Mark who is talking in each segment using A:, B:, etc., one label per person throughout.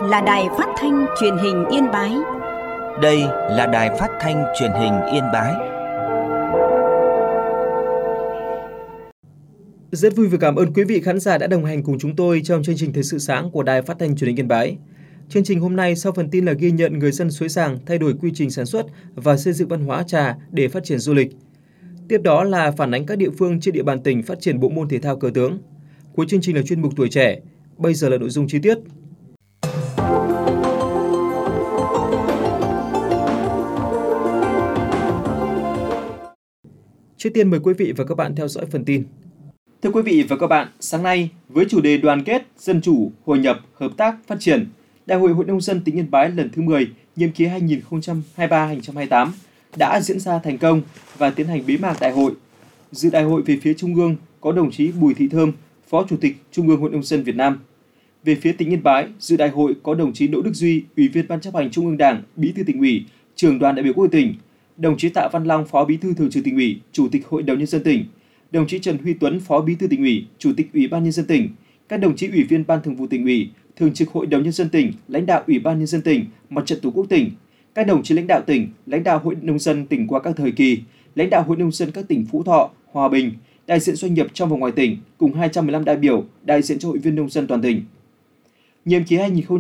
A: là Đài Phát thanh Truyền hình Yên Bái.
B: Đây là Đài Phát thanh Truyền hình Yên Bái.
C: Rất vui và cảm ơn quý vị khán giả đã đồng hành cùng chúng tôi trong chương trình Thời sự sáng của Đài Phát thanh Truyền hình Yên Bái. Chương trình hôm nay sau phần tin là ghi nhận người dân Suối Giàng thay đổi quy trình sản xuất và xây dựng văn hóa trà để phát triển du lịch. Tiếp đó là phản ánh các địa phương trên địa bàn tỉnh phát triển bộ môn thể thao cờ tướng. Cuối chương trình là chuyên mục Tuổi trẻ. Bây giờ là nội dung chi tiết. Trước tiên mời quý vị và các bạn theo dõi phần tin. Thưa quý vị và các bạn, sáng nay với chủ đề đoàn kết, dân chủ, hội nhập, hợp tác, phát triển, Đại hội Hội nông dân tỉnh Yên Bái lần thứ 10, nhiệm kỳ 2023-2028 đã diễn ra thành công và tiến hành bế mạc đại hội. Dự đại hội về phía Trung ương có đồng chí Bùi Thị Thơm, Phó Chủ tịch Trung ương Hội nông dân Việt Nam. Về phía tỉnh Yên Bái, dự đại hội có đồng chí Đỗ Đức Duy, Ủy viên Ban chấp hành Trung ương Đảng, Bí thư Tỉnh ủy, Trưởng đoàn đại biểu Quốc hội tỉnh, đồng chí Tạ Văn Long, Phó Bí thư Thường trực Tỉnh ủy, Chủ tịch Hội đồng nhân dân tỉnh, đồng chí Trần Huy Tuấn, Phó Bí thư Tỉnh ủy, Chủ tịch Ủy ban nhân dân tỉnh, các đồng chí Ủy viên Ban Thường vụ Tỉnh ủy, Thường trực Hội đồng nhân dân tỉnh, lãnh đạo Ủy ban nhân dân tỉnh, Mặt trận Tổ quốc tỉnh, các đồng chí lãnh đạo tỉnh, lãnh đạo Hội nông dân tỉnh qua các thời kỳ, lãnh đạo Hội nông dân các tỉnh Phú Thọ, Hòa Bình, đại diện doanh nghiệp trong và ngoài tỉnh cùng 215 đại biểu đại diện cho hội viên nông dân toàn tỉnh. Nhiệm kỳ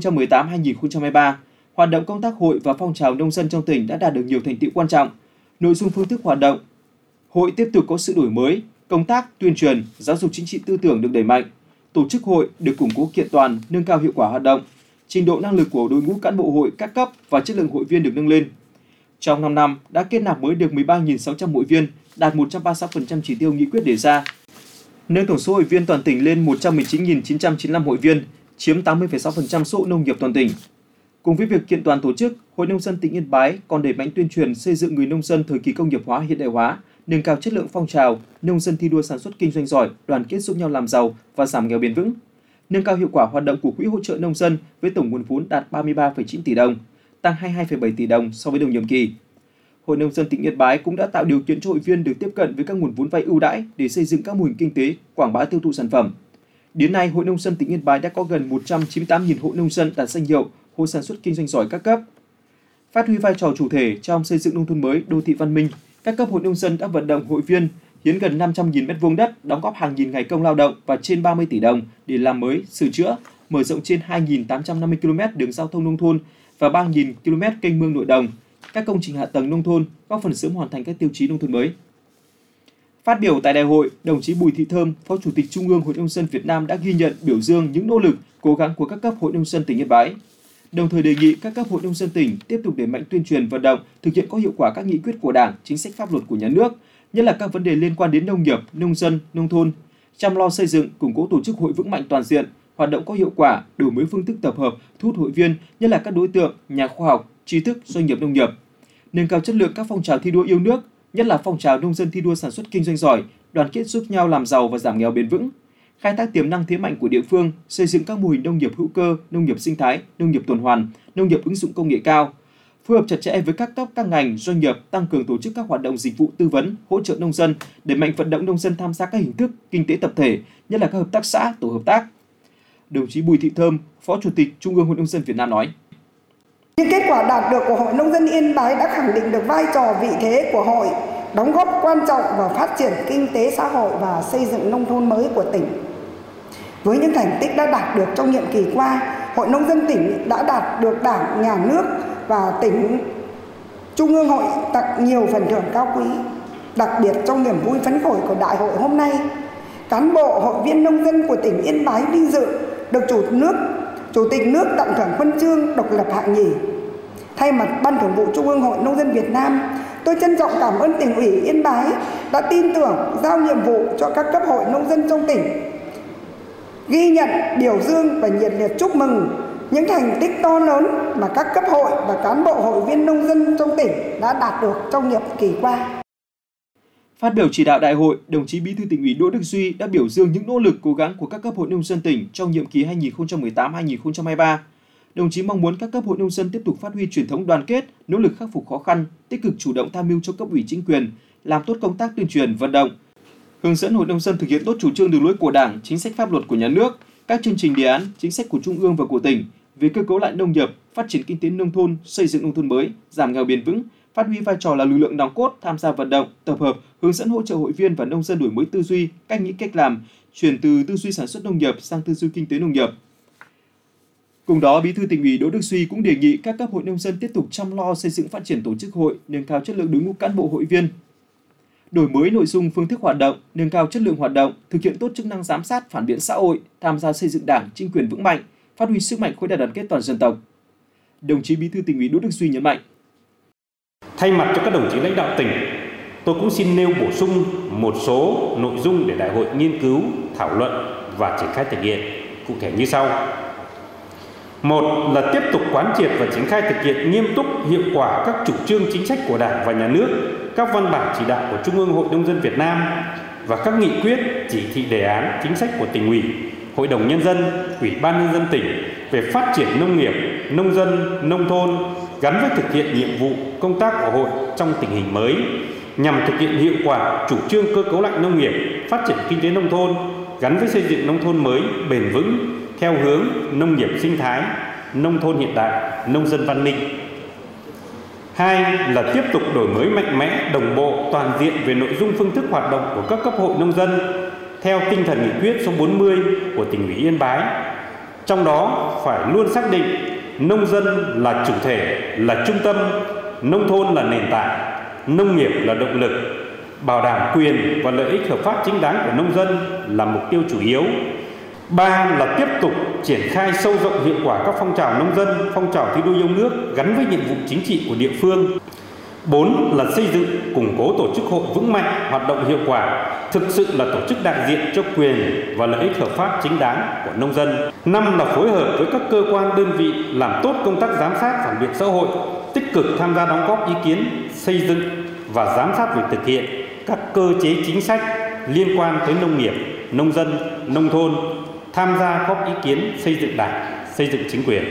C: 2018-2023, hoạt động công tác hội và phong trào nông dân trong tỉnh đã đạt được nhiều thành tựu quan trọng. Nội dung phương thức hoạt động, hội tiếp tục có sự đổi mới, công tác tuyên truyền, giáo dục chính trị tư tưởng được đẩy mạnh, tổ chức hội được củng cố kiện toàn, nâng cao hiệu quả hoạt động, trình độ năng lực của đội ngũ cán bộ hội các cấp và chất lượng hội viên được nâng lên. Trong 5 năm đã kết nạp mới được 13.600 hội viên, đạt 136% chỉ tiêu nghị quyết đề ra. Nâng tổng số hội viên toàn tỉnh lên 119.995 hội viên, chiếm 80,6% số nông nghiệp toàn tỉnh. Cùng với việc kiện toàn tổ chức, Hội nông dân tỉnh Yên Bái còn đẩy mạnh tuyên truyền xây dựng người nông dân thời kỳ công nghiệp hóa hiện đại hóa, nâng cao chất lượng phong trào nông dân thi đua sản xuất kinh doanh giỏi, đoàn kết giúp nhau làm giàu và giảm nghèo bền vững. Nâng cao hiệu quả hoạt động của quỹ hỗ trợ nông dân với tổng nguồn vốn đạt 33,9 tỷ đồng, tăng 22,7 tỷ đồng so với đầu nhiệm kỳ. Hội nông dân tỉnh Yên Bái cũng đã tạo điều kiện cho hội viên được tiếp cận với các nguồn vốn vay ưu đãi để xây dựng các mô hình kinh tế, quảng bá tiêu thụ sản phẩm. Đến nay, Hội nông dân tỉnh Yên Bái đã có gần 198.000 hộ nông dân đạt danh hiệu hộ sản xuất kinh doanh giỏi các cấp. Phát huy vai trò chủ thể trong xây dựng nông thôn mới, đô thị văn minh, các cấp hội nông dân đã vận động hội viên hiến gần 500.000 m2 đất, đóng góp hàng nghìn ngày công lao động và trên 30 tỷ đồng để làm mới, sửa chữa, mở rộng trên 2.850 km đường giao thông nông thôn và 3.000 km kênh mương nội đồng, các công trình hạ tầng nông thôn, góp phần sớm hoàn thành các tiêu chí nông thôn mới. Phát biểu tại đại hội, đồng chí Bùi Thị Thơm, Phó Chủ tịch Trung ương Hội nông dân Việt Nam đã ghi nhận, biểu dương những nỗ lực, cố gắng của các cấp hội nông dân tỉnh Yên Bái. Đồng thời đề nghị các cấp hội nông dân tỉnh tiếp tục đẩy mạnh tuyên truyền vận động, thực hiện có hiệu quả các nghị quyết của Đảng, chính sách pháp luật của nhà nước, nhất là các vấn đề liên quan đến nông nghiệp, nông dân, nông thôn, chăm lo xây dựng, củng cố tổ chức hội vững mạnh toàn diện, hoạt động có hiệu quả, đổi mới phương thức tập hợp, thu hút hội viên, nhất là các đối tượng nhà khoa học, trí thức, doanh nghiệp nông nghiệp, nâng cao chất lượng các phong trào thi đua yêu nước, nhất là phong trào nông dân thi đua sản xuất kinh doanh giỏi, đoàn kết giúp nhau làm giàu và giảm nghèo bền vững, khai thác tiềm năng thế mạnh của địa phương, xây dựng các mô hình nông nghiệp hữu cơ, nông nghiệp sinh thái, nông nghiệp tuần hoàn, nông nghiệp ứng dụng công nghệ cao, phối hợp chặt chẽ với các cấp các ngành, doanh nghiệp, tăng cường tổ chức các hoạt động dịch vụ tư vấn, hỗ trợ nông dân, đẩy mạnh vận động nông dân tham gia các hình thức kinh tế tập thể, nhất là các hợp tác xã, tổ hợp tác. Đồng chí Bùi Thị Thơm, Phó Chủ tịch Trung ương Hội nông dân Việt Nam nói:
D: Những kết quả đạt được của Hội nông dân Yên Bái đã khẳng định được vai trò vị thế của hội, đóng góp quan trọng vào phát triển kinh tế xã hội và xây dựng nông thôn mới của tỉnh. Với những thành tích đã đạt được trong nhiệm kỳ qua, Hội nông dân tỉnh đã đạt được Đảng, Nhà nước và tỉnh Trung ương Hội tặng nhiều phần thưởng cao quý. Đặc biệt trong niềm vui phấn khởi của đại hội hôm nay, cán bộ hội viên nông dân của tỉnh Yên Bái vinh dự được Chủ tịch nước tặng thưởng huân chương độc lập hạng nhì. Thay mặt Ban Thường vụ Trung ương Hội nông dân Việt Nam, tôi trân trọng cảm ơn Tỉnh ủy Yên Bái đã tin tưởng giao nhiệm vụ cho các cấp hội nông dân trong tỉnh, ghi nhận, biểu dương và nhiệt liệt chúc mừng những thành tích to lớn mà các cấp hội và cán bộ hội viên nông dân trong tỉnh đã đạt được trong nhiệm kỳ qua.
C: Phát biểu chỉ đạo đại hội, đồng chí Bí thư Tỉnh ủy Đỗ Đức Duy đã biểu dương những nỗ lực cố gắng của các cấp hội nông dân tỉnh trong nhiệm kỳ 2018-2023. Đồng chí mong muốn các cấp hội nông dân tiếp tục phát huy truyền thống đoàn kết, nỗ lực khắc phục khó khăn, tích cực chủ động tham mưu cho cấp ủy chính quyền, làm tốt công tác tuyên truyền vận động, hướng dẫn hội nông dân thực hiện tốt chủ trương đường lối của Đảng, chính sách pháp luật của nhà nước, các chương trình đề án, chính sách của Trung ương và của tỉnh, về cơ cấu lại nông nghiệp, phát triển kinh tế nông thôn, xây dựng nông thôn mới, giảm nghèo bền vững, phát huy vai trò là lực lượng nòng cốt tham gia vận động, tập hợp, hướng dẫn hỗ trợ hội viên và nông dân đổi mới tư duy, cách nghĩ cách làm, chuyển từ tư duy sản xuất nông nghiệp sang tư duy kinh tế nông nghiệp. Cùng đó, Bí thư Tỉnh ủy Đỗ Đức Suy cũng đề nghị các cấp hội nông dân tiếp tục chăm lo xây dựng phát triển tổ chức hội, nâng cao chất lượng đội ngũ cán bộ hội viên, đổi mới nội dung phương thức hoạt động, nâng cao chất lượng hoạt động, thực hiện tốt chức năng giám sát phản biện xã hội, tham gia xây dựng Đảng, chính quyền vững mạnh, phát huy sức mạnh khối đại đoàn kết toàn dân tộc. Đồng chí Bí thư Tỉnh ủy Đỗ Đức Suy nhấn mạnh:
E: Thay mặt cho các đồng chí lãnh đạo tỉnh, tôi cũng xin nêu bổ sung một số nội dung để đại hội nghiên cứu, thảo luận và triển khai thực hiện, cụ thể như sau. Một là tiếp tục quán triệt và triển khai thực hiện nghiêm túc, hiệu quả các chủ trương chính sách của Đảng và Nhà nước, các văn bản chỉ đạo của Trung ương Hội Nông dân Việt Nam và các nghị quyết, chỉ thị đề án, chính sách của Tỉnh ủy, Hội đồng Nhân dân, Ủy ban Nhân dân tỉnh về phát triển nông nghiệp, nông dân, nông thôn gắn với thực hiện nhiệm vụ công tác của Hội trong tình hình mới, nhằm thực hiện hiệu quả chủ trương cơ cấu lại nông nghiệp, phát triển kinh tế nông thôn gắn với xây dựng nông thôn mới bền vững theo hướng nông nghiệp sinh thái, nông thôn hiện đại, nông dân văn minh. Hai là tiếp tục đổi mới mạnh mẽ, đồng bộ, toàn diện về nội dung phương thức hoạt động của các cấp hội nông dân theo tinh thần nghị quyết số 40 của Tỉnh ủy Yên Bái. Trong đó phải luôn xác định nông dân là chủ thể, là trung tâm, nông thôn là nền tảng, nông nghiệp là động lực, bảo đảm quyền và lợi ích hợp pháp chính đáng của nông dân là mục tiêu chủ yếu. Ba là tiếp tục triển khai sâu rộng hiệu quả các phong trào nông dân, phong trào thi đua yêu nước gắn với nhiệm vụ chính trị của địa phương. 4 là xây dựng, củng cố tổ chức hội vững mạnh, hoạt động hiệu quả, thực sự là tổ chức đại diện cho quyền và lợi ích hợp pháp chính đáng của nông dân. 5 là phối hợp với các cơ quan đơn vị làm tốt công tác giám sát phản biện xã hội, tích cực tham gia đóng góp ý kiến, xây dựng và giám sát việc thực hiện các cơ chế chính sách liên quan tới nông nghiệp, nông dân, nông thôn, tham gia góp ý kiến xây dựng Đảng, xây dựng chính quyền.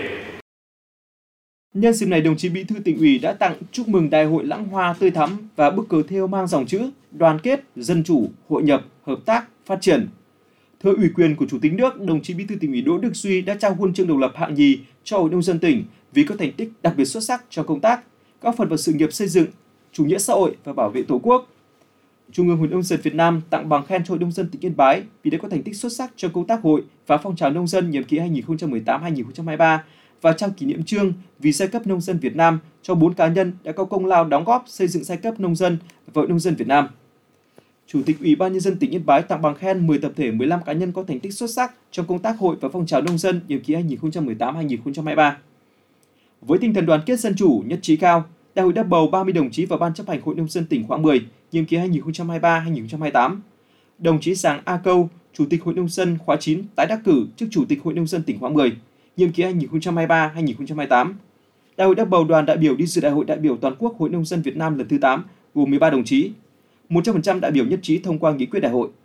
C: Nhân dịp này, đồng chí Bí thư Tỉnh ủy đã tặng chúc mừng Đại hội lãng hoa tươi thắm và bức cờ thêu mang dòng chữ đoàn kết, dân chủ, hội nhập, hợp tác, phát triển. Thưa ủy quyền của Chủ tịch nước, đồng chí Bí thư Tỉnh ủy Đỗ Đức Suy đã trao huân chương độc lập hạng nhì cho Hội nông dân tỉnh vì có thành tích đặc biệt xuất sắc trong công tác, góp phần vào sự nghiệp xây dựng chủ nghĩa xã hội và bảo vệ Tổ quốc. Trung ương Hội Nông dân Việt Nam tặng bằng khen cho Hội nông dân tỉnh Yên Bái vì đã có thành tích xuất sắc trong công tác hội và phong trào nông dân nhiệm kỳ 2018-2023 và trao kỷ niệm chương vì giai cấp nông dân Việt Nam cho 4 cá nhân đã có công lao đóng góp xây dựng giai cấp nông dân và Hội nông dân Việt Nam. Chủ tịch Ủy ban Nhân dân tỉnh Yên Bái tặng bằng khen 10 tập thể 15 cá nhân có thành tích xuất sắc trong công tác hội và phong trào nông dân nhiệm kỳ 2018-2023. Với tinh thần đoàn kết dân chủ, nhất trí cao, Đại hội đã bầu 30 đồng chí vào Ban chấp hành Hội nông dân tỉnh khóa 10, nhiệm kỳ 2023-2028. Đồng chí Giàng A Câu, Chủ tịch Hội nông dân khóa 9 tái đắc cử chức Chủ tịch Hội nông dân tỉnh khóa 10, nhiệm kỳ 2023-2028. Đại hội đã bầu đoàn đại biểu đi dự Đại hội đại biểu toàn quốc Hội nông dân Việt Nam lần thứ 8, gồm 13 đồng chí. 100% đại biểu nhất trí thông qua nghị quyết đại hội.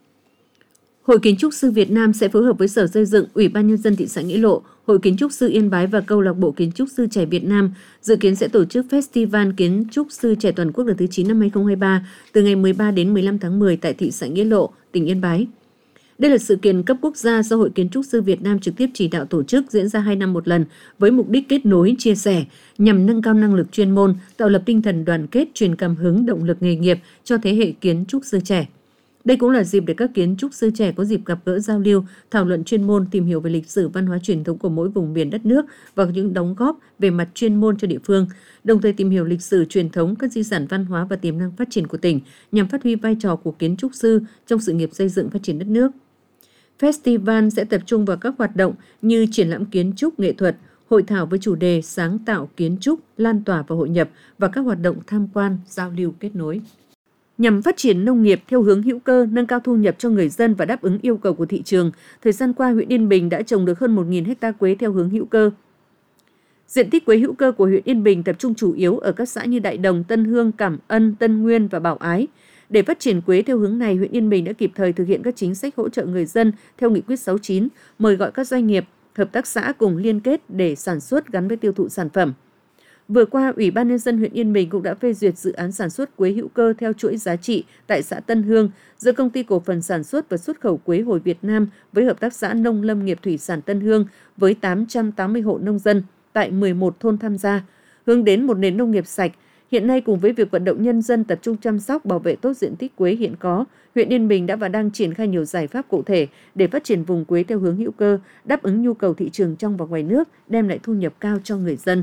F: Hội Kiến trúc sư Việt Nam sẽ phối hợp với Sở Xây dựng, Ủy ban Nhân dân thị xã Nghĩa Lộ, Hội Kiến trúc sư Yên Bái và Câu lạc bộ Kiến trúc sư trẻ Việt Nam dự kiến sẽ tổ chức Festival Kiến trúc sư trẻ toàn quốc lần thứ 9 năm 2023 từ ngày 13 đến 15 tháng 10 tại thị xã Nghĩa Lộ, tỉnh Yên Bái. Đây là sự kiện cấp quốc gia do Hội Kiến trúc sư Việt Nam trực tiếp chỉ đạo tổ chức, diễn ra 2 năm một lần với mục đích kết nối, chia sẻ nhằm nâng cao năng lực chuyên môn, tạo lập tinh thần đoàn kết, truyền cảm hứng, động lực nghề nghiệp cho thế hệ kiến trúc sư trẻ. Đây cũng là dịp để các kiến trúc sư trẻ có dịp gặp gỡ, giao lưu, thảo luận chuyên môn, tìm hiểu về lịch sử, văn hóa truyền thống của mỗi vùng miền đất nước và những đóng góp về mặt chuyên môn cho địa phương, đồng thời tìm hiểu lịch sử, truyền thống, các di sản văn hóa và tiềm năng phát triển của tỉnh nhằm phát huy vai trò của kiến trúc sư trong sự nghiệp xây dựng phát triển đất nước. Festival sẽ tập trung vào các hoạt động như triển lãm kiến trúc nghệ thuật, hội thảo với chủ đề sáng tạo kiến trúc, lan tỏa và hội nhập và các hoạt động tham quan, giao lưu kết nối. Nhằm phát triển nông nghiệp theo hướng hữu cơ, nâng cao thu nhập cho người dân và đáp ứng yêu cầu của thị trường, thời gian qua huyện Yên Bình đã trồng được hơn 1.000 ha quế theo hướng hữu cơ. Diện tích quế hữu cơ của huyện Yên Bình tập trung chủ yếu ở các xã như Đại Đồng, Tân Hương, Cảm Ân, Tân Nguyên và Bảo Ái. Để phát triển quế theo hướng này, huyện Yên Bình đã kịp thời thực hiện các chính sách hỗ trợ người dân theo Nghị quyết 69, mời gọi các doanh nghiệp, hợp tác xã cùng liên kết để sản xuất gắn với tiêu thụ sản phẩm. Vừa qua, Ủy ban Nhân dân huyện Yên Bình cũng đã phê duyệt dự án sản xuất quế hữu cơ theo chuỗi giá trị tại xã Tân Hương giữa Công ty Cổ phần Sản xuất và Xuất khẩu Quế Hồi Việt Nam với Hợp tác xã Nông lâm nghiệp thủy sản Tân Hương với 880 hộ nông dân tại 11 thôn tham gia, hướng đến một nền nông nghiệp sạch. Hiện nay, cùng với việc vận động nhân dân tập trung chăm sóc, bảo vệ tốt diện tích quế hiện có, huyện Yên Bình đã và đang triển khai nhiều giải pháp cụ thể để phát triển vùng quế theo hướng hữu cơ, đáp ứng nhu cầu thị trường trong và ngoài nước, đem lại thu nhập cao cho người dân.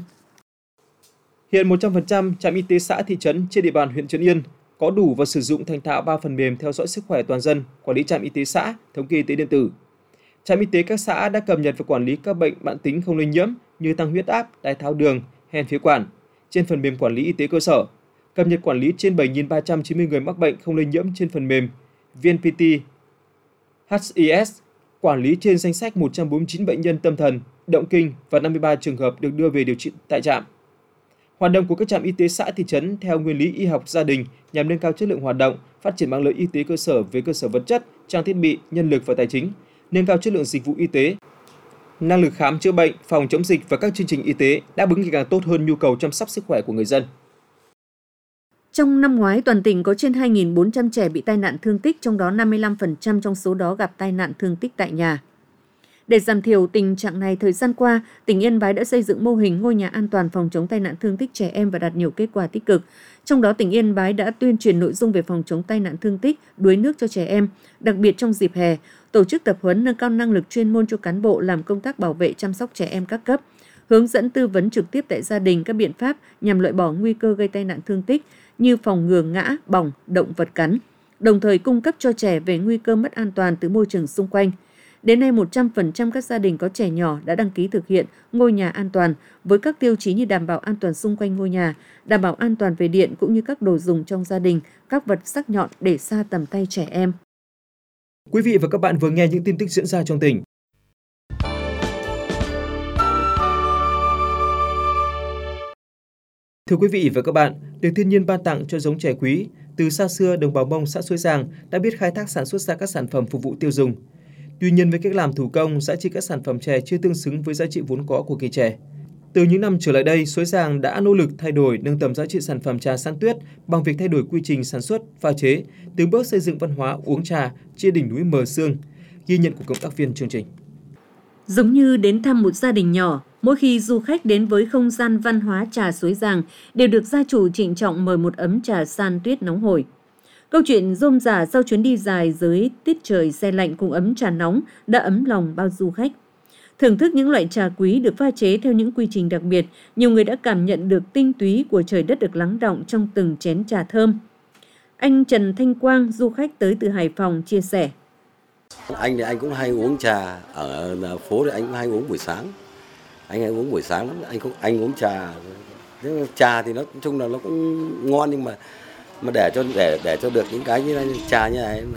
C: Hiện 100% trạm y tế xã thị trấn trên địa bàn huyện Trấn Yên có đủ và sử dụng thành thạo 3 phần mềm theo dõi sức khỏe toàn dân, quản lý trạm y tế xã, thống kê y tế điện tử. Trạm y tế các xã đã cập nhật và quản lý các bệnh mãn tính không lây nhiễm như tăng huyết áp, đái tháo đường, hen phế quản trên phần mềm quản lý y tế cơ sở, cập nhật quản lý trên 7.390 người mắc bệnh không lây nhiễm trên phần mềm VNPT HIS, quản lý trên danh sách 149 bệnh nhân tâm thần, động kinh và 53 trường hợp được đưa về điều trị tại trạm. Hoạt động của các trạm y tế xã thị trấn theo nguyên lý y học gia đình nhằm nâng cao chất lượng hoạt động, phát triển mạng lưới y tế cơ sở về cơ sở vật chất, trang thiết bị, nhân lực và tài chính, nâng cao chất lượng dịch vụ y tế, năng lực khám chữa bệnh, phòng chống dịch và các chương trình y tế đáp ứng ngày càng tốt hơn nhu cầu chăm sóc sức khỏe của người dân.
F: Trong năm ngoái, toàn tỉnh có trên 2.400 trẻ bị tai nạn thương tích, trong đó 55% trong số đó gặp tai nạn thương tích tại nhà. Để giảm thiểu tình trạng này, thời gian qua, tỉnh Yên Bái đã xây dựng mô hình ngôi nhà an toàn phòng chống tai nạn thương tích trẻ em và đạt nhiều kết quả tích cực. Trong đó, tỉnh Yên Bái đã tuyên truyền nội dung về phòng chống tai nạn thương tích, đuối nước cho trẻ em, đặc biệt trong dịp hè, tổ chức tập huấn nâng cao năng lực chuyên môn cho cán bộ làm công tác bảo vệ chăm sóc trẻ em các cấp, hướng dẫn tư vấn trực tiếp tại gia đình các biện pháp nhằm loại bỏ nguy cơ gây tai nạn thương tích như phòng ngừa ngã, bỏng, động vật cắn, đồng thời cung cấp cho trẻ về nguy cơ mất an toàn từ môi trường xung quanh. Đến nay, 100% các gia đình có trẻ nhỏ đã đăng ký thực hiện ngôi nhà an toàn với các tiêu chí như đảm bảo an toàn xung quanh ngôi nhà, đảm bảo an toàn về điện cũng như các đồ dùng trong gia đình, các vật sắc nhọn để xa tầm tay trẻ em.
C: Quý vị và các bạn vừa nghe những tin tức diễn ra trong tỉnh. Thưa quý vị và các bạn, được thiên nhiên ban tặng cho giống chè quý, từ xa xưa đồng bào Mông xã Suối Giàng đã biết khai thác sản xuất ra các sản phẩm phục vụ tiêu dùng. Tuy nhiên với cách làm thủ công, giá trị các sản phẩm chè chưa tương xứng với giá trị vốn có của cây chè. Từ những năm trở lại đây, Suối Giàng đã nỗ lực thay đổi nâng tầm giá trị sản phẩm trà San Tuyết bằng việc thay đổi quy trình sản xuất, pha chế, từng bước xây dựng văn hóa uống trà trên đỉnh núi Mờ Sương. Ghi nhận của cộng tác viên chương trình.
F: Giống như đến thăm một gia đình nhỏ, mỗi khi du khách đến với không gian văn hóa trà Suối Giàng đều được gia chủ trịnh trọng mời một ấm trà San Tuyết nóng hổi. Câu chuyện rôm rả sau chuyến đi dài dưới tiết trời se lạnh cùng ấm trà nóng đã ấm lòng bao du khách. Thưởng thức những loại trà quý được pha chế theo những quy trình đặc biệt, nhiều người đã cảm nhận được tinh túy của trời đất được lắng đọng trong từng chén trà thơm. Anh Trần Thanh Quang, du khách tới từ Hải Phòng, chia sẻ.
G: Anh thì anh cũng hay uống trà, ở phố thì anh cũng hay uống buổi sáng. Anh hay uống buổi sáng lắm, anh uống trà. Trà thì nói chung là nó cũng ngon, nhưng mà để cho được những cái như trà như này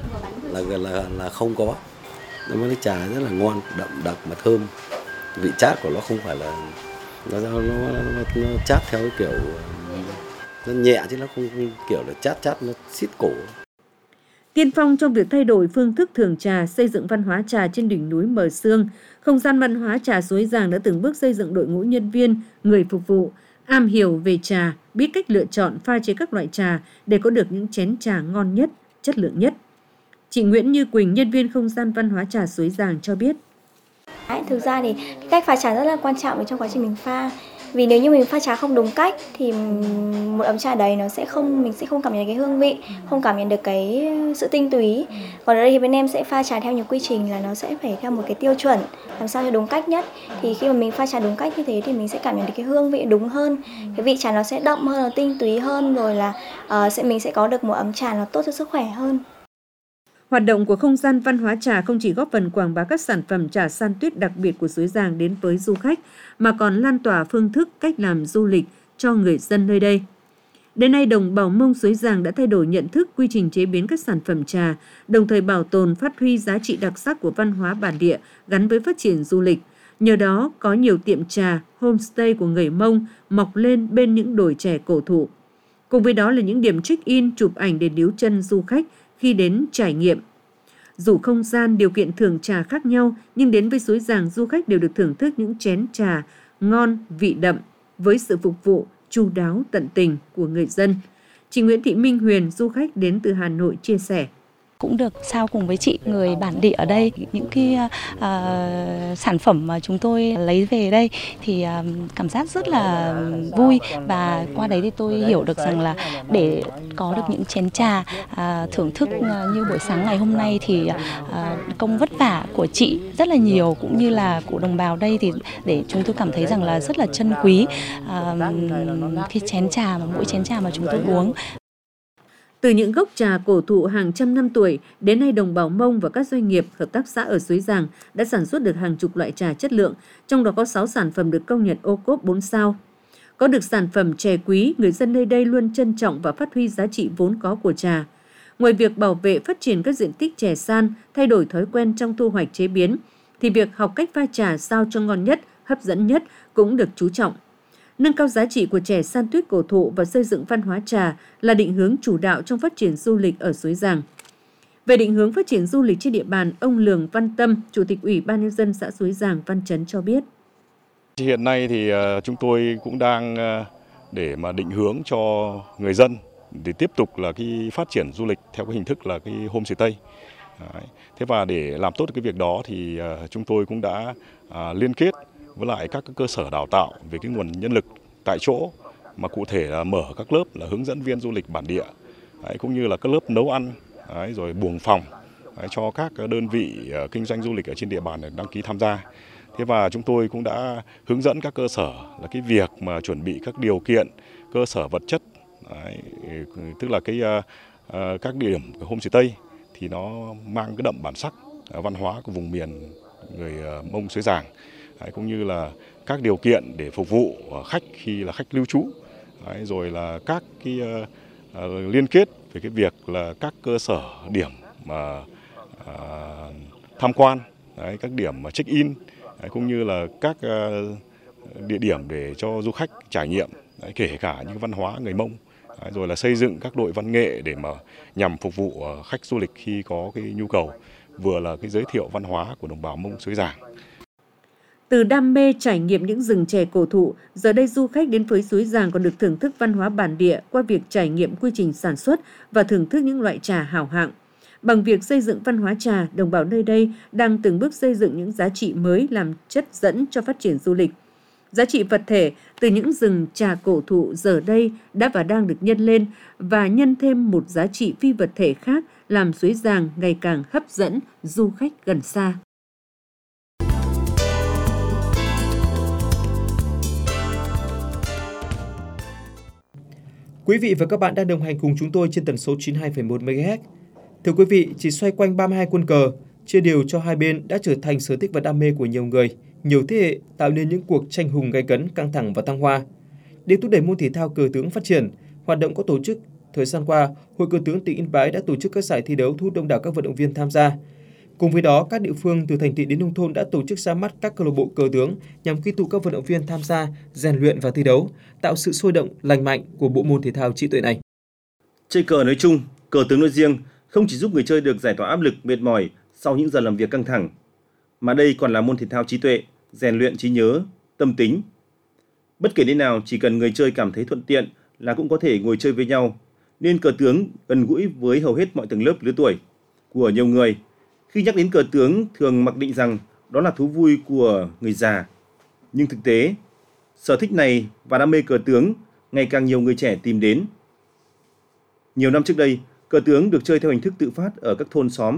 G: là không có. Nó cái trà rất là ngon, đậm đặc mà thơm. Vị chát của nó không phải là nó chát theo cái kiểu nó nhẹ, chứ nó không kiểu là chát nó xít cổ.
F: Tiên phong trong việc thay đổi phương thức thưởng trà, xây dựng văn hóa trà trên đỉnh núi Mờ Sương, không gian văn hóa trà Suối Giàng đã từng bước xây dựng đội ngũ nhân viên, người phục vụ, am hiểu về trà, biết cách lựa chọn pha chế các loại trà để có được những chén trà ngon nhất, chất lượng nhất. Chị Nguyễn Như Quỳnh, nhân viên không gian văn hóa trà Suối Giàng cho biết.
H: Thực ra thì cách pha trà rất là quan trọng trong quá trình mình pha. Vì nếu như mình pha trà không đúng cách thì một ấm trà đấy mình sẽ không cảm nhận được cái hương vị, không cảm nhận được cái sự tinh túy. Còn ở đây thì bên em sẽ pha trà theo nhiều quy trình, là nó sẽ phải theo một cái tiêu chuẩn làm sao cho đúng cách nhất. Thì khi mà mình pha trà đúng cách như thế thì mình sẽ cảm nhận được cái hương vị đúng hơn, cái vị trà nó sẽ đậm hơn, nó tinh túy hơn, rồi là mình sẽ có được một ấm trà nó tốt cho sức khỏe hơn.
F: Hoạt động của không gian văn hóa trà không chỉ góp phần quảng bá các sản phẩm trà San Tuyết đặc biệt của Suối Giàng đến với du khách, mà còn lan tỏa phương thức cách làm du lịch cho người dân nơi đây. Đến nay, đồng bào Mông Suối Giàng đã thay đổi nhận thức, quy trình chế biến các sản phẩm trà, đồng thời bảo tồn, phát huy giá trị đặc sắc của văn hóa bản địa gắn với phát triển du lịch. Nhờ đó, có nhiều tiệm trà, homestay của người Mông mọc lên bên những đồi chè cổ thụ. Cùng với đó là những điểm check-in, chụp ảnh để níu chân du khách khi đến trải nghiệm. Dù không gian, điều kiện thưởng trà khác nhau, nhưng đến với Suối Giàng, du khách đều được thưởng thức những chén trà ngon, vị đậm, với sự phục vụ chu đáo tận tình của người dân. Chị Nguyễn Thị Minh Huyền, du khách đến từ Hà Nội chia sẻ.
I: Cũng được sao cùng với chị người bản địa ở đây, những cái sản phẩm mà chúng tôi lấy về đây thì cảm giác rất là vui, và qua đấy thì tôi hiểu được rằng là để có được những chén trà thưởng thức như buổi sáng ngày hôm nay thì công vất vả của chị rất là nhiều, cũng như là của đồng bào đây, thì để chúng tôi cảm thấy rằng là rất là trân quý cái chén trà mà mỗi chén trà mà chúng tôi uống.
F: Từ những gốc trà cổ thụ hàng trăm năm tuổi, đến nay đồng bào Mông và các doanh nghiệp, hợp tác xã ở Suối Giàng đã sản xuất được hàng chục loại trà chất lượng, trong đó có 6 sản phẩm được công nhận ô cốp 4 sao. Có được sản phẩm chè quý, người dân nơi đây luôn trân trọng và phát huy giá trị vốn có của trà. Ngoài việc bảo vệ phát triển các diện tích chè san, thay đổi thói quen trong thu hoạch chế biến, thì việc học cách pha trà sao cho ngon nhất, hấp dẫn nhất cũng được chú trọng. Nâng cao giá trị của chè san tuyết cổ thụ và xây dựng văn hóa trà là định hướng chủ đạo trong phát triển du lịch ở Suối Giàng. Về định hướng phát triển du lịch trên địa bàn, ông Lường Văn Tâm, Chủ tịch Ủy ban Nhân dân xã Suối Giàng, Văn Chấn cho biết.
J: Hiện nay thì chúng tôi cũng đang để mà định hướng cho người dân để tiếp tục là cái phát triển du lịch theo cái hình thức là cái homestay. Thế và để làm tốt cái việc đó thì chúng tôi cũng đã liên kết với lại các cơ sở đào tạo về cái nguồn nhân lực tại chỗ, mà cụ thể là mở các lớp là hướng dẫn viên du lịch bản địa, cũng như là các lớp nấu ăn, rồi buồng phòng cho các đơn vị kinh doanh du lịch ở trên địa bàn để đăng ký tham gia. Thế và chúng tôi cũng đã hướng dẫn các cơ sở là cái việc mà chuẩn bị các điều kiện cơ sở vật chất, tức là các địa điểm homestay thì nó mang cái đậm bản sắc văn hóa của vùng miền người Mông Suối Giàng, cũng như là các điều kiện để phục vụ khách khi là khách lưu trú, rồi là các cái liên kết về cái việc là các cơ sở điểm mà tham quan, các điểm mà check in, cũng như là các địa điểm để cho du khách trải nghiệm, kể cả những văn hóa người Mông, rồi là xây dựng các đội văn nghệ để mà nhằm phục vụ khách du lịch khi có cái nhu cầu, vừa là cái giới thiệu văn hóa của đồng bào Mông Suối Giàng.
F: Từ đam mê trải nghiệm những rừng chè cổ thụ, giờ đây du khách đến với Suối Giàng còn được thưởng thức văn hóa bản địa qua việc trải nghiệm quy trình sản xuất và thưởng thức những loại trà hảo hạng. Bằng việc xây dựng văn hóa trà, đồng bào nơi đây đang từng bước xây dựng những giá trị mới làm chất dẫn cho phát triển du lịch. Giá trị vật thể từ những rừng trà cổ thụ giờ đây đã và đang được nhân lên và nhân thêm một giá trị phi vật thể khác, làm Suối Giàng ngày càng hấp dẫn du khách gần xa.
C: Quý vị và các bạn đang đồng hành cùng chúng tôi trên tần số 92,1 MHz. Thưa quý vị, chỉ xoay quanh 32 quân cờ, chia đều cho hai bên đã trở thành sở thích và đam mê của nhiều người, nhiều thế hệ, tạo nên những cuộc tranh hùng gay cấn, căng thẳng và thăng hoa. Để thúc đẩy môn thể thao cờ tướng phát triển, hoạt động có tổ chức. Thời gian qua, Hội Cờ tướng tỉnh Yên Bái đã tổ chức các giải thi đấu thu hút đông đảo các vận động viên tham gia. Cùng với đó, các địa phương từ thành thị đến nông thôn đã tổ chức ra mắt các câu lạc bộ cờ tướng nhằm quy tụ các vận động viên tham gia, rèn luyện và thi đấu, tạo sự sôi động, lành mạnh của bộ môn thể thao trí tuệ này.
K: Chơi cờ nói chung, cờ tướng nói riêng không chỉ giúp người chơi được giải tỏa áp lực, mệt mỏi sau những giờ làm việc căng thẳng, mà đây còn là môn thể thao trí tuệ, rèn luyện trí nhớ, tâm tính. Bất kể nơi nào, chỉ cần người chơi cảm thấy thuận tiện là cũng có thể ngồi chơi với nhau, nên cờ tướng gần gũi với hầu hết mọi tầng lớp lứa tuổi của nhiều người. Khi nhắc đến cờ tướng thường mặc định rằng đó là thú vui của người già. Nhưng thực tế, sở thích này và đam mê cờ tướng ngày càng nhiều người trẻ tìm đến. Nhiều năm trước đây, cờ tướng được chơi theo hình thức tự phát ở các thôn xóm.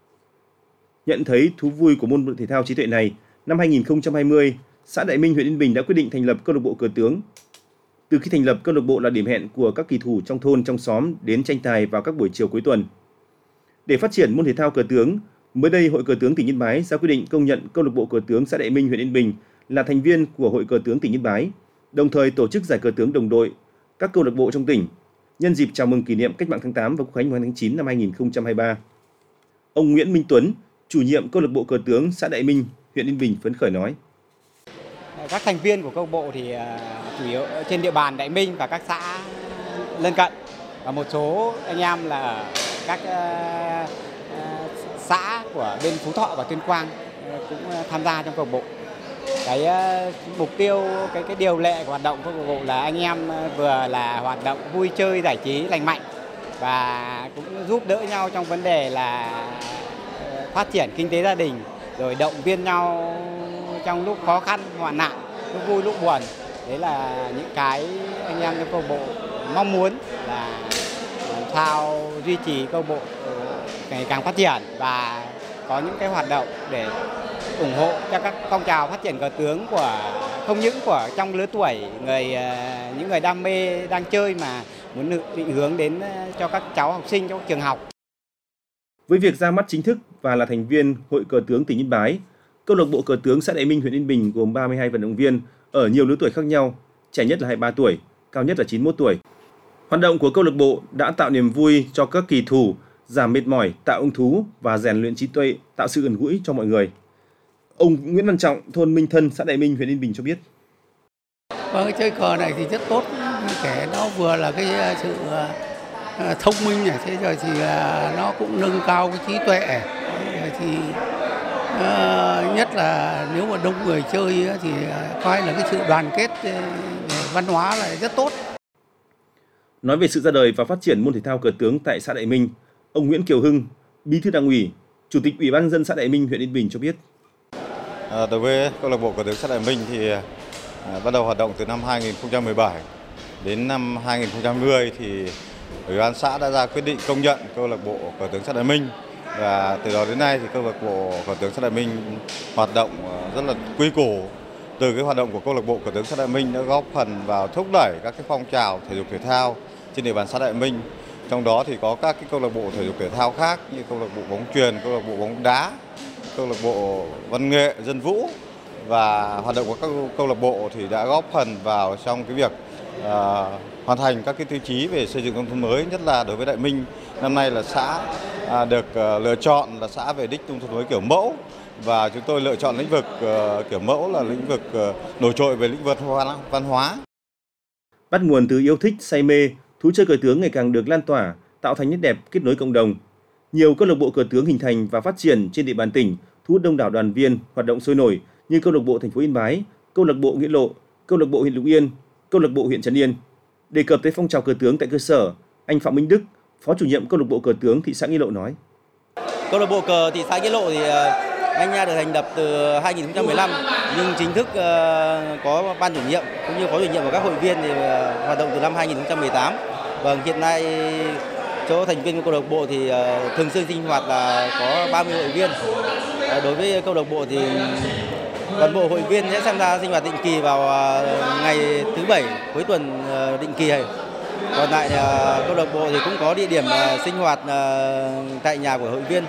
K: Nhận thấy thú vui của môn thể thao trí tuệ này, năm 2020, xã Đại Minh, huyện Yên Bình đã quyết định thành lập câu lạc bộ cờ tướng. Từ khi thành lập, câu lạc bộ là điểm hẹn của các kỳ thủ trong thôn, trong xóm đến tranh tài vào các buổi chiều cuối tuần. Để phát triển môn thể thao cờ tướng, mới đây Hội Cờ tướng tỉnh Yên Bái ra quyết định công nhận câu lạc bộ cờ tướng xã Đại Minh, huyện Yên Bình là thành viên của Hội Cờ tướng tỉnh Yên Bái, đồng thời tổ chức giải cờ tướng đồng đội các câu lạc bộ trong tỉnh nhân dịp chào mừng kỷ niệm Cách mạng tháng 8 và Quốc khánh mùng 2 tháng 9 năm 2023. Ông Nguyễn Minh Tuấn, chủ nhiệm câu lạc bộ cờ tướng xã Đại Minh, huyện Yên Bình phấn khởi nói:
L: Các thành viên của câu lạc bộ thì chủ yếu trên địa bàn Đại Minh và các xã lân cận, và một số anh em là ở các xã của bên Phú Thọ và Tuyên Quang cũng tham gia trong câu lạc bộ. cái mục tiêu, cái điều lệ của hoạt động câu lạc bộ là anh em vừa là hoạt động vui chơi giải trí lành mạnh và cũng giúp đỡ nhau trong vấn đề là phát triển kinh tế gia đình, rồi động viên nhau trong lúc khó khăn, hoạn nạn, lúc vui lúc buồn. Đấy là những cái anh em trong câu lạc bộ mong muốn là làm sao duy trì câu lạc bộ ngày càng phát triển và có những cái hoạt động để ủng hộ cho các phong trào phát triển cờ tướng của không những của trong lứa tuổi những người đam mê đang chơi mà muốn định hướng đến cho các cháu học sinh trong trường học.
K: Với việc ra mắt chính thức và là thành viên Hội Cờ tướng tỉnh Yên Bái, câu lạc bộ cờ tướng xã Đại Minh, huyện Yên Bình gồm 32 vận động viên ở nhiều lứa tuổi khác nhau, trẻ nhất là 23 tuổi, cao nhất là 91 tuổi. Hoạt động của câu lạc bộ đã tạo niềm vui cho các kỳ thủ, giảm mệt mỏi, tạo hứng thú và rèn luyện trí tuệ, tạo sự gần gũi cho mọi người. Ông Nguyễn Văn Trọng, thôn Minh Thân, xã Đại Minh, huyện Yên Bình cho biết.
M: Vâng, chơi cờ này thì rất tốt, kể nó vừa là cái sự thông minh này, thế rồi thì nó cũng nâng cao cái trí tuệ, thì nhất là nếu mà đông người chơi thì coi là cái sự đoàn kết văn hóa là rất tốt.
K: Nói về sự ra đời và phát triển môn thể thao cờ tướng tại xã Đại Minh, ông Nguyễn Kiều Hưng, Bí thư Đảng ủy, Chủ tịch Ủy ban nhân dân xã Đại Minh, huyện Yên Bình cho biết.
N: Đối với câu lạc bộ cờ tướng xã Đại Minh thì bắt đầu hoạt động từ năm 2017 đến năm 2020 thì Ủy ban xã đã ra quyết định công nhận câu lạc bộ cờ tướng xã Đại Minh, và từ đó đến nay thì câu lạc bộ cờ tướng xã Đại Minh hoạt động rất là quy củ. Từ cái hoạt động của câu lạc bộ cờ tướng xã Đại Minh đã góp phần vào thúc đẩy các cái phong trào thể dục thể thao trên địa bàn xã Đại Minh. Trong đó thì có các cái câu lạc bộ thể dục thể thao khác như câu lạc bộ bóng chuyền, câu lạc bộ bóng đá, câu lạc bộ văn nghệ, dân vũ, và hoạt động của các câu lạc bộ thì đã góp phần vào trong cái việc hoàn thành các cái tiêu chí về xây dựng nông thôn mới, nhất là đối với Đại Minh. Năm nay là xã được lựa chọn là xã về đích nông thôn mới kiểu mẫu, và chúng tôi lựa chọn lĩnh vực kiểu mẫu là lĩnh vực nổi trội về lĩnh vực văn hóa.
K: Bắt nguồn từ yêu thích, say mê, thú chơi cờ tướng ngày càng được lan tỏa, tạo thành nét đẹp kết nối cộng đồng. Nhiều câu lạc bộ cờ tướng hình thành và phát triển trên địa bàn tỉnh, thu hút đông đảo đoàn viên, hoạt động sôi nổi như câu lạc bộ thành phố Yên Bái, câu lạc bộ Nghĩa Lộ, câu lạc bộ huyện Lục Yên, câu lạc bộ huyện Trấn Yên. Đề cập tới phong trào cờ tướng tại cơ sở, anh Phạm Minh Đức, Phó chủ nhiệm câu lạc bộ cờ tướng thị xã Nghĩa Lộ nói:
O: Câu lạc bộ cờ thị xã Nghĩa Lộ thì anh nha được thành lập từ 2015, nhưng chính thức có ban chủ nhiệm cũng như phó chủ nhiệm và các hội viên thì hoạt động từ năm 2018. Và hiện nay chỗ thành viên của câu lạc bộ thì thường xuyên sinh hoạt là có 30 hội viên. Đối với câu lạc bộ thì toàn bộ hội viên sẽ tham gia sinh hoạt định kỳ vào ngày thứ Bảy cuối tuần định kỳ. Còn lại câu lạc bộ thì cũng có địa điểm sinh hoạt tại nhà của hội viên,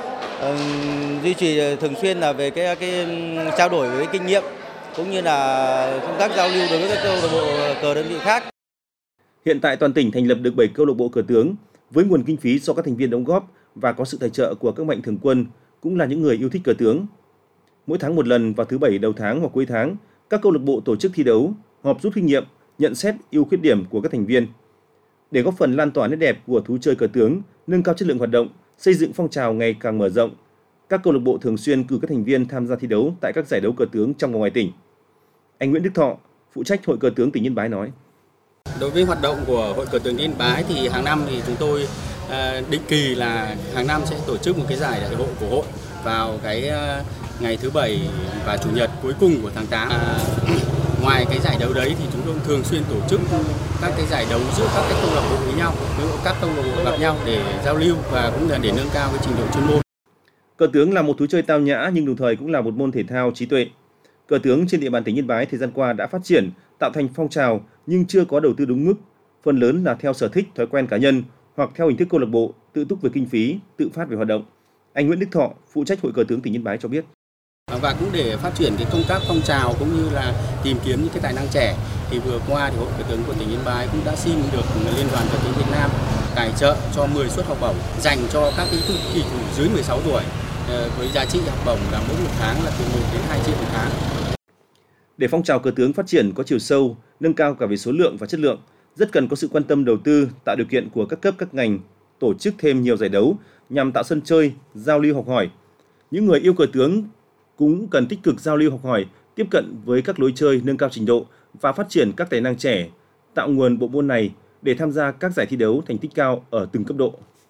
O: duy trì thường xuyên là về cái trao đổi với kinh nghiệm cũng như là công tác giao lưu đối với các câu lạc bộ cờ đơn vị khác.
K: Hiện tại toàn tỉnh thành lập được 7 câu lạc bộ cờ tướng với nguồn kinh phí do các thành viên đóng góp và có sự tài trợ của các mạnh thường quân, cũng là những người yêu thích cờ tướng. Mỗi tháng một lần vào thứ Bảy đầu tháng hoặc cuối tháng, các câu lạc bộ tổ chức thi đấu, họp rút kinh nghiệm, nhận xét ưu khuyết điểm của các thành viên. Để góp phần lan tỏa nét đẹp của thú chơi cờ tướng, nâng cao chất lượng hoạt động, xây dựng phong trào ngày càng mở rộng, các câu lạc bộ thường xuyên cử các thành viên tham gia thi đấu tại các giải đấu cờ tướng trong và ngoài tỉnh. Anh Nguyễn Đức Thọ, phụ trách Hội Cờ tướng tỉnh Yên Bái nói:
P: Đối với hoạt động của Hội Cờ tướng Yên Bái thì hàng năm thì chúng tôi định kỳ là hàng năm sẽ tổ chức một cái giải đại hội của hội vào cái ngày thứ Bảy và Chủ nhật cuối cùng của tháng 8. Ngoài cái giải đấu đấy thì chúng tôi thường xuyên tổ chức các cái giải đấu giữa các cái câu lạc bộ với nhau, các câu lạc bộ gặp nhau để giao lưu và cũng là để nâng cao cái trình độ chuyên môn.
K: Cờ tướng là một thú chơi tao nhã nhưng đồng thời cũng là một môn thể thao trí tuệ. Cờ tướng trên địa bàn tỉnh Yên Bái thời gian qua đã phát triển, tạo thành phong trào nhưng chưa có đầu tư đúng mức, phần lớn là theo sở thích, thói quen cá nhân hoặc theo hình thức câu lạc bộ, tự túc về kinh phí, tự phát về hoạt động. Anh Nguyễn Đức Thọ, phụ trách Hội Cờ tướng tỉnh Yên Bái cho biết.
P: Và cũng để phát triển cái công tác phong trào cũng như là tìm kiếm những cái tài năng trẻ thì vừa qua thì Hội Cờ tướng của tỉnh Yên Bái cũng đã xin được Liên đoàn Cờ tướng Việt Nam tài trợ cho 10 suất học bổng dành cho các cái kỳ thủ dưới 16 tuổi với giá trị học bổng là mỗi một tháng là từ 1 đến 2 triệu một tháng.
K: Để phong trào cờ tướng phát triển có chiều sâu, nâng cao cả về số lượng và chất lượng, rất cần có sự quan tâm đầu tư, tạo điều kiện của các cấp các ngành, tổ chức thêm nhiều giải đấu nhằm tạo sân chơi, giao lưu học hỏi. Những người yêu cờ tướng cũng cần tích cực giao lưu học hỏi, tiếp cận với các lối chơi nâng cao trình độ và phát triển các tài năng trẻ, tạo nguồn bộ môn này để tham gia các giải thi đấu thành tích cao ở từng cấp độ.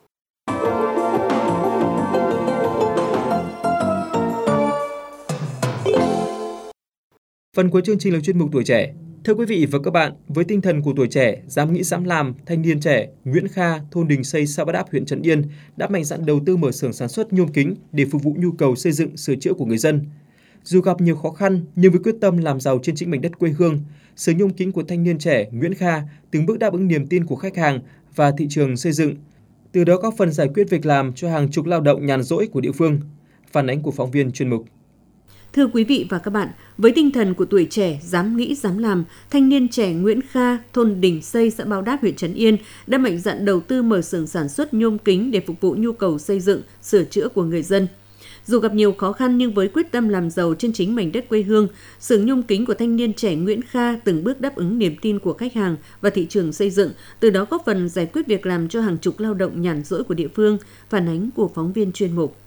C: Phần cuối chương trình là chuyên mục Tuổi Trẻ. Thưa quý vị và các bạn, với tinh thần của tuổi trẻ, dám nghĩ dám làm, thanh niên trẻ Nguyễn Kha, thôn Đình Xây, xã Bát Đáp, huyện Trấn Yên đã mạnh dạn đầu tư mở xưởng sản xuất nhôm kính để phục vụ nhu cầu xây dựng, sửa chữa của người dân. Dù gặp nhiều khó khăn nhưng với quyết tâm làm giàu trên chính mảnh đất quê hương, xưởng nhôm kính của thanh niên trẻ Nguyễn Kha từng bước đáp ứng niềm tin của khách hàng và thị trường xây dựng, từ đó góp phần giải quyết việc làm cho hàng chục lao động nhàn rỗi của địa phương. Phản ánh của phóng viên chuyên mục.
F: Thưa quý vị và các bạn, với tinh thần của tuổi trẻ, dám nghĩ, dám làm, thanh niên trẻ Nguyễn Kha, thôn Đình Xây, xã Bát Đáp, huyện Trấn Yên đã mạnh dạn đầu tư mở xưởng sản xuất nhôm kính để phục vụ nhu cầu xây dựng, sửa chữa của người dân. Dù gặp nhiều khó khăn nhưng với quyết tâm làm giàu trên chính mảnh đất quê hương, xưởng nhôm kính của thanh niên trẻ Nguyễn Kha từng bước đáp ứng niềm tin của khách hàng và thị trường xây dựng, từ đó góp phần giải quyết việc làm cho hàng chục lao động nhàn rỗi của địa phương. Phản ánh của phóng viên chuyên mục.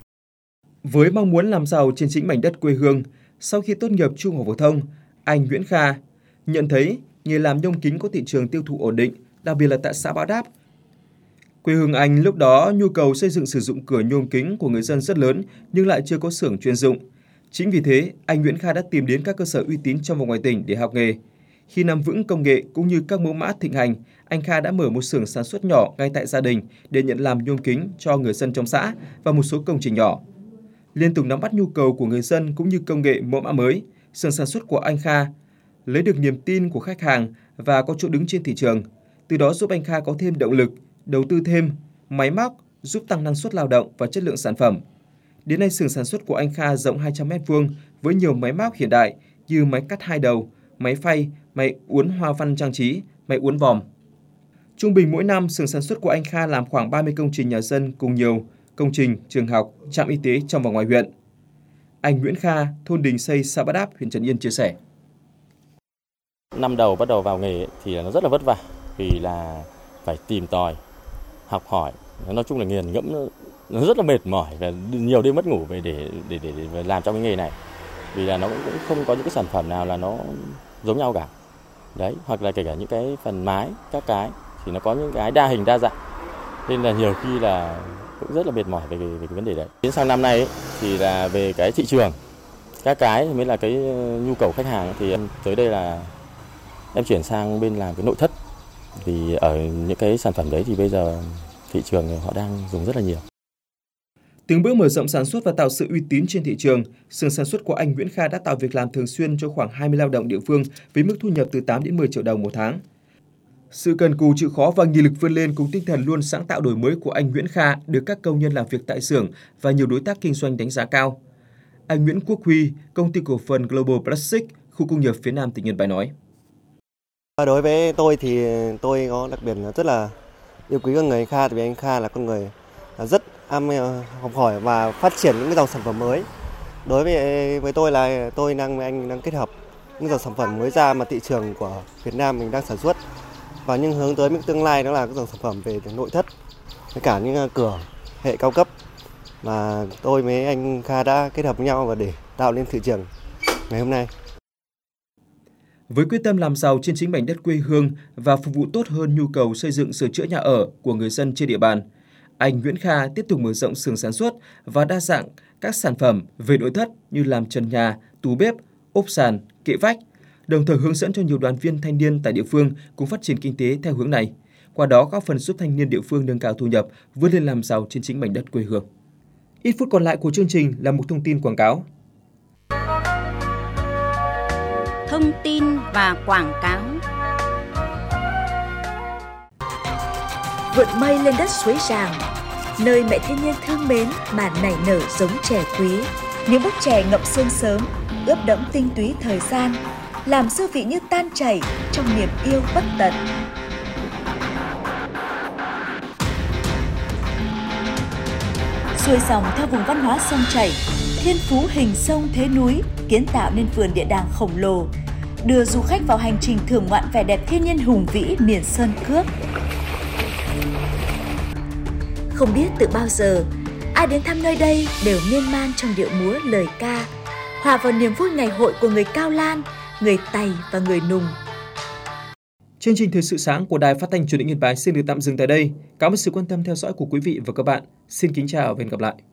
C: Với mong muốn làm giàu trên chính mảnh đất quê hương, sau khi tốt nghiệp trung học phổ thông, anh Nguyễn Kha nhận thấy nghề làm nhôm kính có thị trường tiêu thụ ổn định, đặc biệt là tại xã Bát Đáp. Quê hương anh lúc đó nhu cầu xây dựng sử dụng cửa nhôm kính của người dân rất lớn nhưng lại chưa có xưởng chuyên dụng. Chính vì thế, anh Nguyễn Kha đã tìm đến các cơ sở uy tín trong và ngoài tỉnh để học nghề. Khi nắm vững công nghệ cũng như các mẫu mã thịnh hành, anh Kha đã mở một xưởng sản xuất nhỏ ngay tại gia đình để nhận làm nhôm kính cho người dân trong xã và một số công trình nhỏ. Liên tục nắm bắt nhu cầu của người dân cũng như công nghệ mẫu mã mới, xưởng sản xuất của anh Kha lấy được niềm tin của khách hàng và có chỗ đứng trên thị trường. Từ đó giúp anh Kha có thêm động lực, đầu tư thêm máy móc giúp tăng năng suất lao động và chất lượng sản phẩm. Đến nay, xưởng sản xuất của anh Kha rộng 200 m² với nhiều máy móc hiện đại như máy cắt hai đầu, máy phay, máy uốn hoa văn trang trí, máy uốn vòm. Trung bình mỗi năm, xưởng sản xuất của anh Kha làm khoảng 30 công trình nhà dân cùng nhiều công trình, trường học, trạm y tế trong và ngoài huyện. Anh Nguyễn Kha, thôn Đình Xây, xã Bát Đáp, huyện Trấn Yên chia sẻ.
Q: Năm đầu bắt đầu vào nghề thì nó rất là vất vả vì là phải tìm tòi, học hỏi. Nói chung là nghiền ngẫm nó rất là mệt mỏi và nhiều đêm mất ngủ về để làm trong cái nghề này. Vì là nó cũng không có những cái sản phẩm nào là nó giống nhau cả. Đấy, hoặc là kể cả những cái phần mái, các cái thì nó có những cái đa hình đa dạng. Nên là nhiều khi là cũng rất là mệt mỏi về cái vấn đề đấy. Đến sang năm nay ấy, thì là về cái thị trường, các cái mới là cái nhu cầu khách hàng thì em tới đây là em chuyển sang bên làm cái nội thất. Vì ở những cái sản phẩm đấy thì bây giờ thị trường họ đang dùng rất là nhiều.
C: Từng bước mở rộng sản xuất và tạo sự uy tín trên thị trường, xưởng sản xuất của anh Nguyễn Kha đã tạo việc làm thường xuyên cho khoảng 20 lao động địa phương với mức thu nhập từ 8 đến 10 triệu đồng một tháng. Sự cần cù chịu khó và nghị lực vươn lên cùng tinh thần luôn sáng tạo đổi mới của anh Nguyễn Kha được các công nhân làm việc tại xưởng và nhiều đối tác kinh doanh đánh giá cao. Anh Nguyễn Quốc Huy, công ty cổ phần Global Plastic, khu công nghiệp phía Nam tỉnh Yên Bái nói.
R: Đối với tôi thì tôi có đặc biệt là rất là yêu quý con người anh Kha, vì anh Kha là con người rất am học hỏi và phát triển những cái dòng sản phẩm mới. Đối với tôi là anh đang kết hợp những dòng sản phẩm mới ra mà thị trường của Việt Nam mình đang sản xuất và nhưng hướng tới những tương lai đó là các dòng sản phẩm về nội thất với cả những cửa hệ cao cấp mà tôi với anh Kha đã kết hợp với nhau và để tạo nên thị trường ngày hôm nay.
C: Với quyết tâm làm giàu trên chính mảnh đất quê hương và phục vụ tốt hơn nhu cầu xây dựng sửa chữa nhà ở của người dân trên địa bàn, anh Nguyễn Kha tiếp tục mở rộng xưởng sản xuất và đa dạng các sản phẩm về nội thất như làm trần nhà, tủ bếp, ốp sàn, kệ vách, đồng thời hướng dẫn cho nhiều đoàn viên thanh niên tại địa phương cùng phát triển kinh tế theo hướng này. Qua đó góp phần giúp thanh niên địa phương nâng cao thu nhập, vươn lên làm giàu trên chính mảnh đất quê hương. Ít phút còn lại của chương trình là một thông tin quảng cáo.
A: Thông tin và quảng cáo.
S: Vượt mây lên đất suối Ràng, nơi mẹ thiên nhiên thương mến mà nảy nở giống chè quý. Những búp chè ngậm sương sớm, ướp đẫm tinh túy thời gian, làm dư vị như tan chảy trong niềm yêu bất tận. Xuôi dòng theo vùng văn hóa sông chảy, thiên phú hình sông thế núi kiến tạo nên vườn địa đàng khổng lồ, đưa du khách vào hành trình thưởng ngoạn vẻ đẹp thiên nhiên hùng vĩ miền Sơn Cước. Không biết từ bao giờ, ai đến thăm nơi đây đều miên man trong điệu múa lời ca, hòa vào niềm vui ngày hội của người Cao Lan, người Tày và người Nùng.
C: Chương trình Thời sự sáng của Đài Phát thanh Truyền hình Yên Bái xin được tạm dừng tại đây. Cảm ơn sự quan tâm theo dõi của quý vị và các bạn. Xin kính chào và hẹn gặp lại.